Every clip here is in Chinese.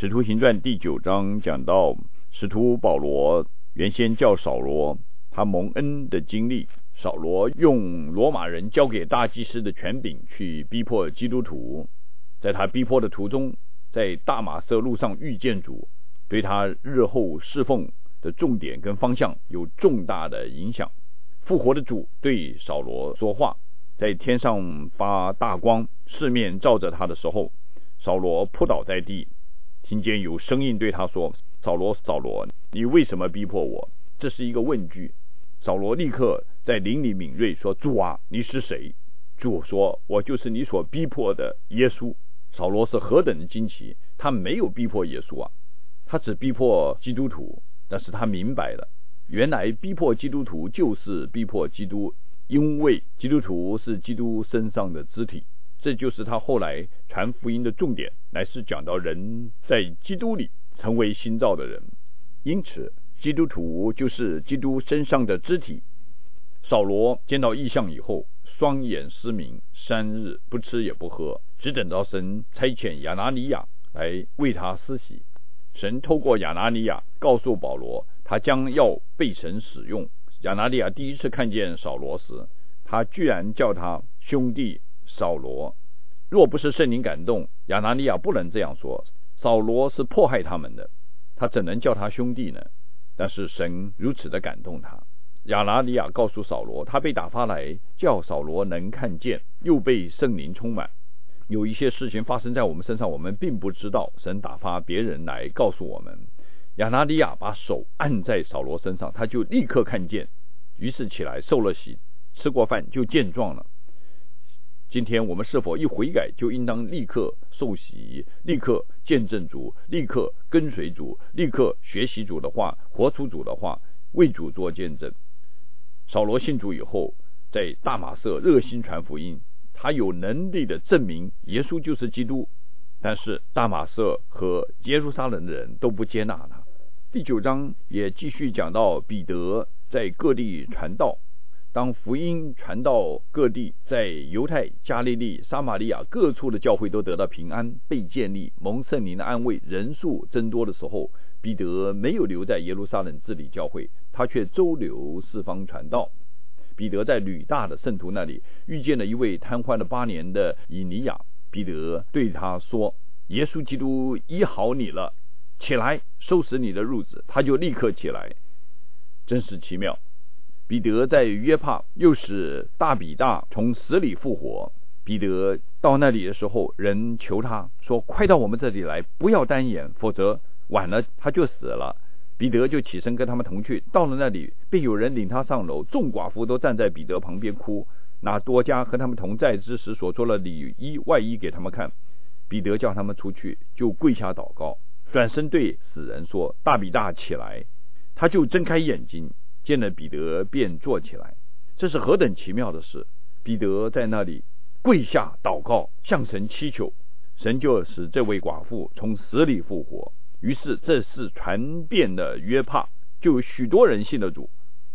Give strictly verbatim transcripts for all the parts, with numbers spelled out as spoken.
使徒行传第九章讲到使徒保罗原先叫扫罗，他蒙恩的经历。扫罗用罗马人交给大祭司的权柄去逼迫基督徒，在他逼迫的途中，在大马色路上遇见主，对他日后侍奉的重点跟方向有重大的影响。复活的主对扫罗说话，在天上发大光，四面照着他的时候，扫罗扑倒在地，听见有声音对他说：扫罗，扫罗，你为什么逼迫我？这是一个问句。扫罗立刻在灵里敏锐说：主啊，你是谁？主说：我就是你所逼迫的耶稣。扫罗是何等的惊奇，他没有逼迫耶稣啊，他只逼迫基督徒。但是他明白了，原来逼迫基督徒就是逼迫基督，因为基督徒是基督身上的肢体。这就是他后来传福音的重点，乃是讲到人在基督里成为新造的人。因此基督徒就是基督身上的肢体。扫罗见到异象以后，双眼失明，三日不吃也不喝，只等到神差遣亚拿尼亚来为他施洗。神透过亚拿尼亚告诉保罗，他将要被神使用。亚拿尼亚第一次看见扫罗时，他居然叫他兄弟扫罗。若不是圣灵感动，亚拿尼亚不能这样说。扫罗是迫害他们的，他怎能叫他兄弟呢？但是神如此的感动他。亚拿尼亚告诉扫罗，他被打发来叫扫罗能看见，又被圣灵充满。有一些事情发生在我们身上，我们并不知道，神打发别人来告诉我们。亚拿尼亚把手按在扫罗身上，他就立刻看见，于是起来受了洗，吃过饭就健壮了。今天我们是否一悔改就应当立刻受洗，立刻见证主，立刻跟随主，立刻学习主的话，活出主的话，为主做见证。扫罗信主以后，在大马色热心传福音，他有能力的证明耶稣就是基督，但是大马色和耶路撒冷的人都不接纳他。第九章也继续讲到彼得在各地传道，当福音传到各地，在犹太、加利利、撒玛利亚各处的教会都得到平安，被建立，蒙圣灵的安慰，人数增多的时候，彼得没有留在耶路撒冷治理教会，他却周流四方传道。彼得在吕大的圣徒那里遇见了一位瘫痪了八年的以尼亚，彼得对他说：耶稣基督医好你了，起来收拾你的褥子。他就立刻起来，真是奇妙。彼得在约帕又使大比大从死里复活。彼得到那里的时候，人求他说：快到我们这里来，不要单言，否则晚了他就死了。彼得就起身跟他们同去，到了那里，便有人领他上楼，众寡妇都站在彼得旁边哭，拿多加和他们同在之时所做的里衣外衣给他们看。彼得叫他们出去，就跪下祷告，转身对死人说：大比大起来。他就睁开眼睛，见了彼得便坐起来。这是何等奇妙的事！彼得在那里跪下祷告，向神祈求，神就使这位寡妇从死里复活。于是这事传遍了约帕，就有许多人信了主。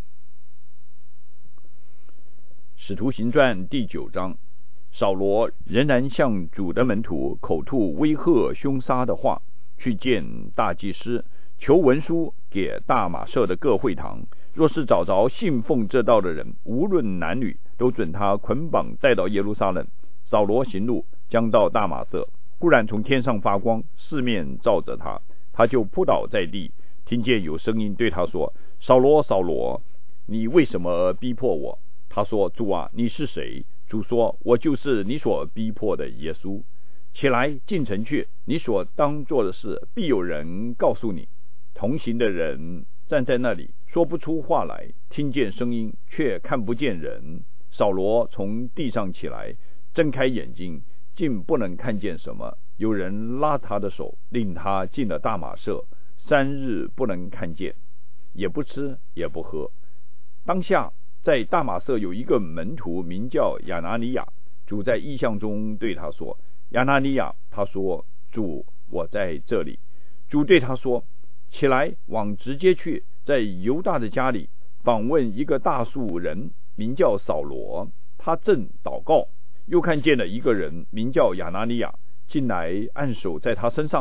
使徒行传第九章，扫罗仍然向主的门徒口吐威吓凶杀的话，去见大祭司，求文书给大马色的各会堂，若是找着信奉这道的人，无论男女，都准他捆绑带到耶路撒冷。扫罗行路，将到大马色，忽然从天上发光，四面照着他，他就扑倒在地，听见有声音对他说：扫罗，扫罗，你为什么逼迫我？他说：主啊，你是谁？主说：我就是你所逼迫的耶稣。起来进城去，你所当做的事必有人告诉你。同行的人站在那里，说不出话来，听见声音却看不见人。扫罗从地上起来，睁开眼睛，竟不能看见什么。有人拉他的手，令他进了大马色，三日不能看见，也不吃也不喝。当下在大马色有一个门徒名叫亚拿尼亚，主在异象中对他说：亚拿尼亚。他说：主，我在这里。主对他说：起来，往直接去，在犹大的家里访问一个大数人，名叫扫罗，他正祷告，又看见了一个人名叫亚拿尼亚进来，按手在他身上，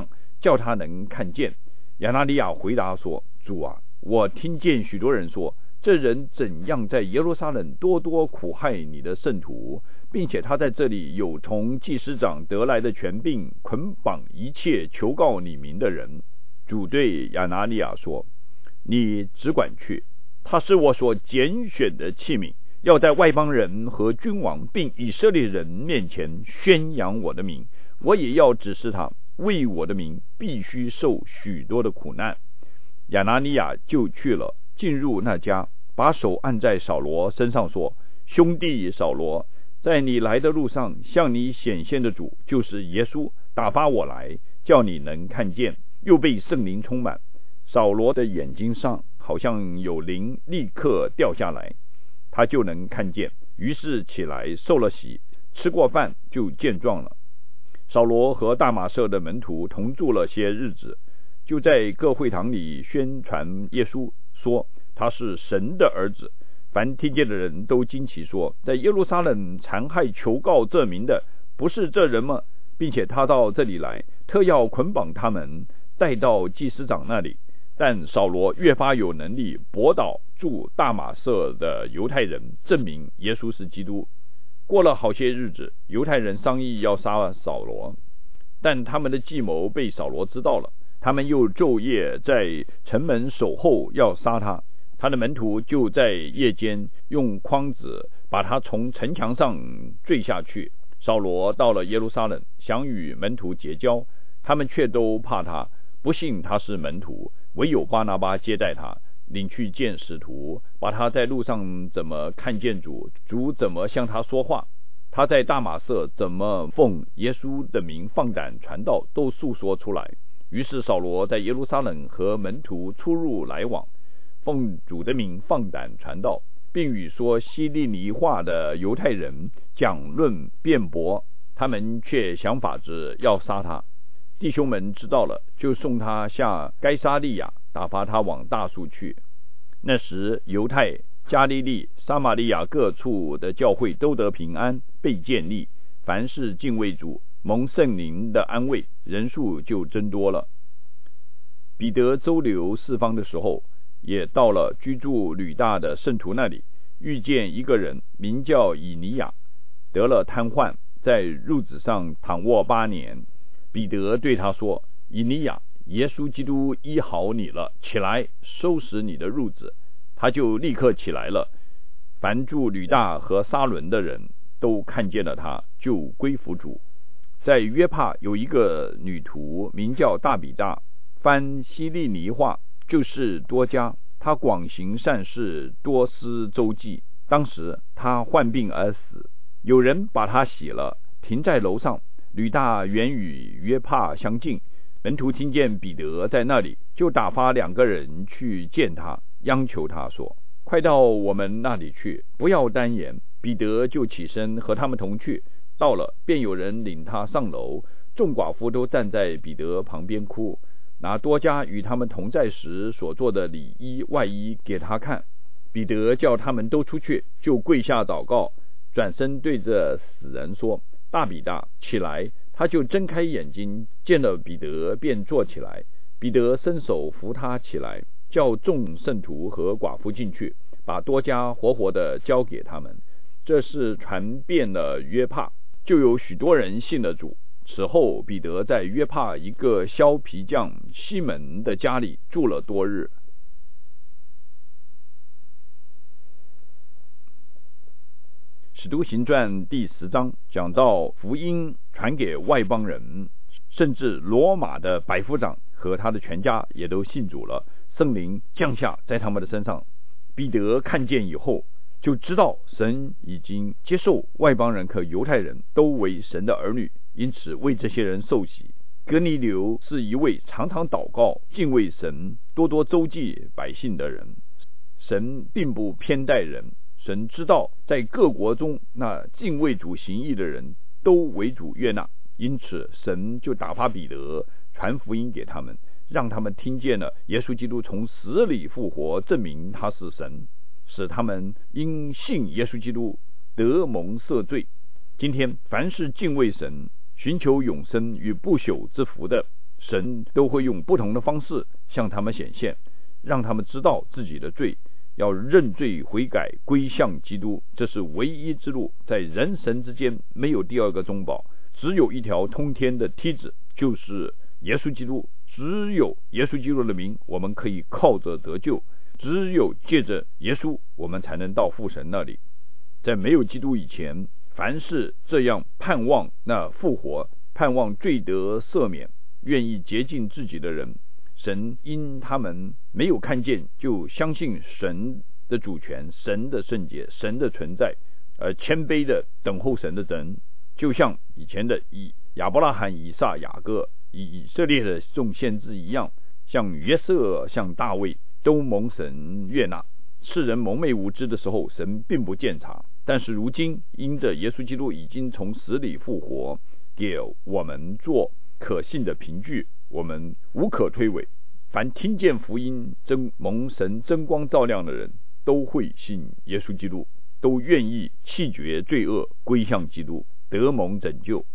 叫他能看见。亚拿尼亚回答说：主啊，我听见许多人说，这人怎样在耶路撒冷多多苦害你的圣徒，并且他在这里有从祭司长得来的权柄，捆绑一切求告你名的人。主对亚拿尼亚说：你只管去，他是我所拣选的器皿，要在外邦人和君王并以色列人面前宣扬我的名，我也要指示他，为我的名必须受许多的苦难。亚拿尼亚就去了，进入那家，把手按在扫罗身上说：兄弟扫罗，在你来的路上向你显现的主就是耶稣，打发我来，叫你能看见，又被圣灵充满。扫罗的眼睛上好像有灵立刻掉下来，他就能看见，于是起来受了洗，吃过饭就健壮了。扫罗和大马色的门徒同住了些日子，就在各会堂里宣传耶稣，说他是神的儿子。凡听见的人都惊奇说：在耶路撒冷残害求告这名的，不是这人吗？并且他到这里来，特要捆绑他们，带到祭司长那里。但扫罗越发有能力驳倒住大马色的犹太人，证明耶稣是基督。过了好些日子，犹太人商议要杀扫罗，但他们的计谋被扫罗知道了，他们又昼夜在城门守候要杀他。他的门徒就在夜间用筐子把他从城墙上坠下去。扫罗到了耶路撒冷，想与门徒结交，他们却都怕他，不信他是门徒。唯有巴拿巴接待他，领去见使徒，把他在路上怎么看见主，主怎么向他说话，他在大马色怎么奉耶稣的名放胆传道，都述说出来。于是扫罗在耶路撒冷和门徒出入来往，奉主的名放胆传道，并与说希利尼话的犹太人讲论辩驳，他们却想法子要杀他。弟兄们知道了，就送他下该撒利亚，打发他往大数去。那时犹太、加利利、撒玛利亚各处的教会都得平安，被建立，凡是敬畏主、蒙圣灵的安慰，人数就增多了。彼得周流四方的时候，也到了居住吕大的圣徒那里，遇见一个人名叫以尼亚，得了瘫痪，在褥子上躺卧八年。彼得对他说：以尼亚，耶稣基督医好你了，起来收拾你的褥子。他就立刻起来了。凡住吕大和撒伦的人都看见了他，就归服主。在约帕有一个女徒名叫大比大，翻希利尼话就是多加，她广行善事，多施周济。当时她患病而死，有人把她洗了，停在楼上。吕大原与约帕相近，门徒听见彼得在那里，就打发两个人去见他，央求他说：快到我们那里去，不要单言。彼得就起身和他们同去，到了，便有人领他上楼，众寡妇都站在彼得旁边哭，拿多加与他们同在时所做的里衣外衣给他看。彼得叫他们都出去，就跪下祷告，转身对着死人说：大比大，起来。他就睁开眼睛，见了彼得，便坐起来。彼得伸手扶他起来，叫众圣徒和寡妇进去，把多加活活的交给他们。这事传遍了约帕，就有许多人信了主。此后彼得在约帕一个削皮匠西门的家里住了多日。使徒行传第十章讲到福音传给外邦人，甚至罗马的百夫长和他的全家也都信主了，圣灵降下在他们的身上。彼得看见以后，就知道神已经接受外邦人和犹太人都为神的儿女，因此为这些人受洗。哥尼流是一位常常祷告、敬畏神、多多周济百姓的人。神并不偏待人，神知道在各国中那敬畏主行义的人都为主悦纳，因此神就打发彼得传福音给他们，让他们听见了耶稣基督从死里复活，证明他是神，使他们因信耶稣基督得蒙赦罪。今天凡是敬畏神、寻求永生与不朽之福的， 神都会用不同的方式向他们显现，让他们知道自己的罪，要认罪悔改，归向基督。这是唯一之路，在人神之间没有第二个中保，只有一条通天的梯子，就是耶稣基督。只有耶稣基督的名，我们可以靠着得救，只有借着耶稣，我们才能到父神那里。在没有基督以前，凡是这样盼望那复活，盼望罪得赦免，愿意洁净自己的人，神因他们没有看见，就相信神的主权，神的圣洁，神的存在，而谦卑的等候神的人，就像以前的以亚伯拉罕、以撒、雅各，以以色列的众先知一样，像约瑟、像大卫，都蒙神悦纳。世人蒙昧无知的时候，神并不鉴察，但是如今因着耶稣基督已经从死里复活，给我们做可信的凭据，我们无可推诿。凡听见福音真蒙神真光照亮的人，都会信耶稣基督，都愿意弃绝罪恶，归向基督，得蒙拯救。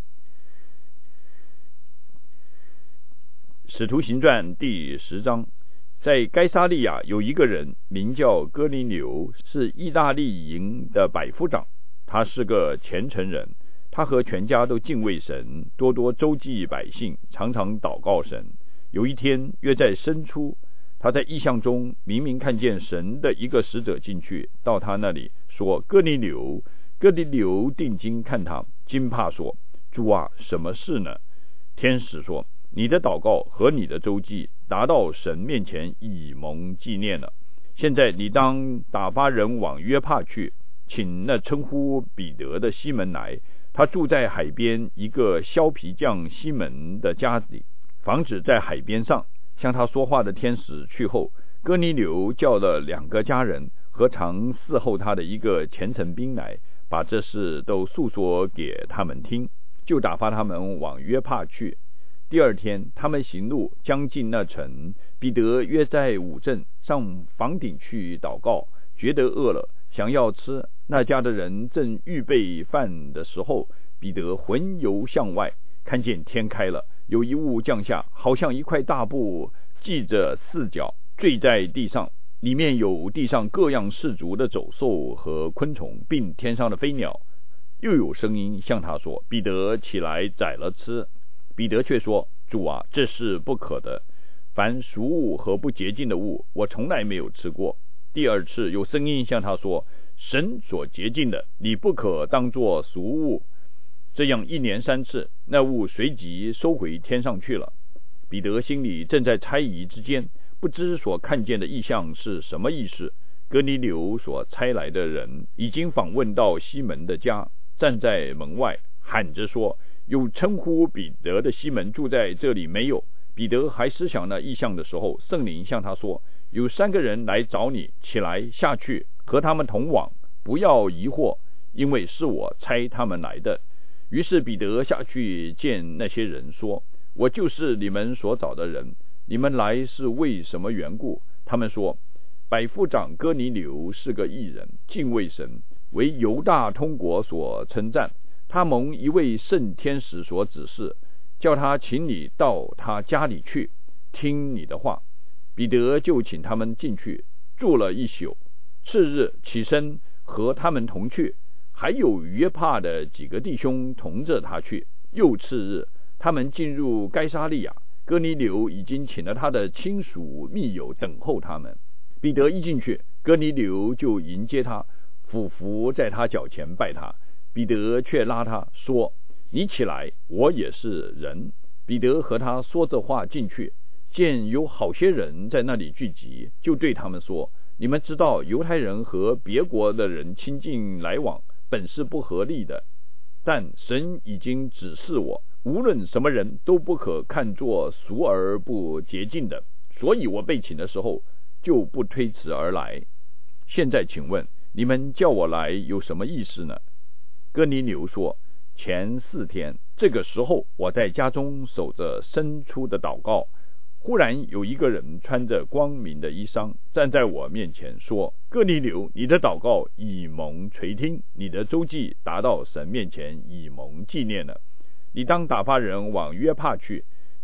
使徒行传第十章，在该撒利亚有一个人名叫哥尼流，是意大利营的百夫长，他是个虔诚人，他和全家都敬畏神，多多周济百姓，常常祷告神。有一天约在申初，他在异象中明明看见神的一个使者进去，到他那里说：哥尼流。哥尼流定睛看他，惊怕说：主啊，什么事呢？天使说：你的祷告和你的周济达到神面前，以蒙纪念了。现在你当打发人往约帕去，请那称呼彼得的西门来，他住在海边一个削皮匠西门的家里，房子在海边上。向他说话的天使去后，哥尼流叫了两个家人和常伺候他的一个虔诚兵来，把这事都诉说给他们听，就打发他们往约帕去。第二天，他们行路将近那城，彼得约在午正上房顶去祷告，觉得饿了，想要吃。那家的人正预备饭的时候，彼得魂游向外，看见天开了，有一物降下，好像一块大布系着四角，坠在地上，里面有地上各样氏族的走兽和昆虫，并天上的飞鸟。又有声音向他说：彼得，起来宰了吃。彼得却说：主啊，这是不可的，凡俗物和不洁净的物，我从来没有吃过。第二次有声音向他说：神所洁净的，你不可当作俗物。这样一连三次，那物随即收回天上去了。彼得心里正在猜疑之间，不知所看见的异象是什么意思。哥尼流所差来的人已经访问到西门的家，站在门外喊着说：有称呼彼得的西门住在这里没有？彼得还思想那异象的时候，圣灵向他说：有三个人来找你，起来下去，和他们同往，不要疑惑，因为是我差他们来的。于是彼得下去见那些人，说：我就是你们所找的人，你们来是为什么缘故？他们说：百夫长哥尼流是个义人，敬畏神，为犹大通国所称赞。他蒙一位圣天使所指示，叫他请你到他家里去，听你的话。彼得就请他们进去，住了一宿。次日起身和他们同去，还有约帕的几个弟兄同着他去。又次日，他们进入该撒利亚，哥尼流已经请了他的亲属密友等候他们。彼得一进去，哥尼流就迎接他，俯伏在他脚前拜他。彼得却拉他说：你起来，我也是人。彼得和他说这话进去，见有好些人在那里聚集，就对他们说：你们知道犹太人和别国的人亲近来往，本是不合理的，但神已经指示我，无论什么人都不可看作俗而不洁净的，所以我被请的时候就不推辞而来。现在请问你们叫我来有什么意思呢？哥尼流说：前四天这个时候，我在家中守着申初的祷告，忽然有一个人穿着光明的衣裳站在我面前说：哥尼流，你的祷告以蒙垂听，你的周济达到神面前，以蒙纪念了。你当打发人往约帕去，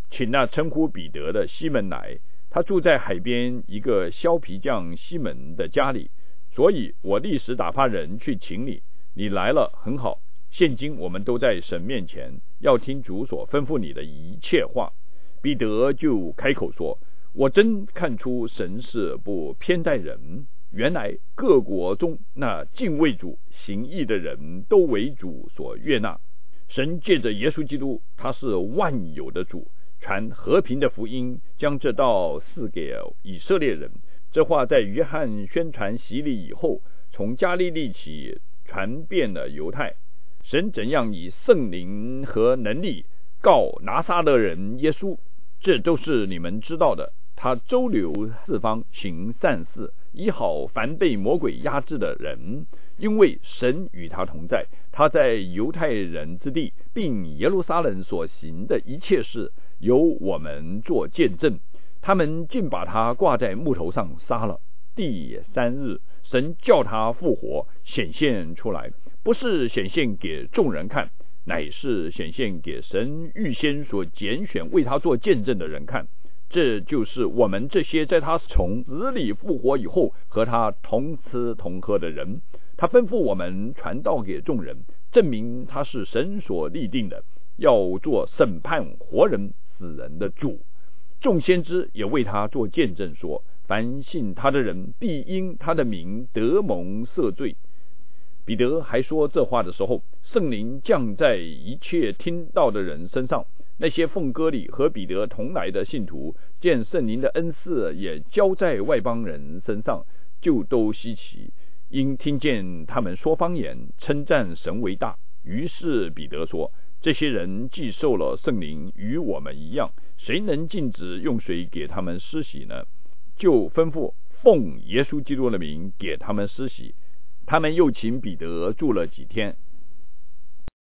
请那称呼彼得的西门来，他住在海边一个削皮匠西门的家里，所以我立时打发人去请你。你来了，很好。现今我们都在神面前，要听主所吩咐你的一切话。彼得就开口说，我真看出神是不偏待人，原来各国中那敬畏主行义的人都为主所悦纳。神借着耶稣基督，他是万有的主，传和平的福音，将这道赐给以色列人。这话在约翰宣传洗礼以后，从加利利起传遍了犹太。神怎样以圣灵和能力告拿撒勒人耶稣，这都是你们知道的。他周流四方，行善事，医好凡被魔鬼压制的人，因为神与他同在。他在犹太人之地并耶路撒冷所行的一切事，由我们做见证。他们竟把他挂在木头上杀了。第三日，神叫他复活，显现出来，不是显现给众人看，乃是显现给神预先所拣选为他做见证的人看。这就是我们这些在他从死里复活以后和他同吃同喝的人。他吩咐我们传道给众人，证明他是神所立定的，要做审判活人死人的主。众先知也为他做见证说，凡信他的人必因他的名得蒙赦罪。彼得还说这话的时候，圣灵降在一切听到的人身上。那些奉割礼和彼得同来的信徒，见圣灵的恩赐也交在外邦人身上，就都稀奇，因听见他们说方言，称赞神为大。于是彼得说，这些人既受了圣灵，与我们一样，谁能禁止用水给他们施洗呢？就吩咐奉耶稣基督的名给他们施洗。他们又请彼得住了几天，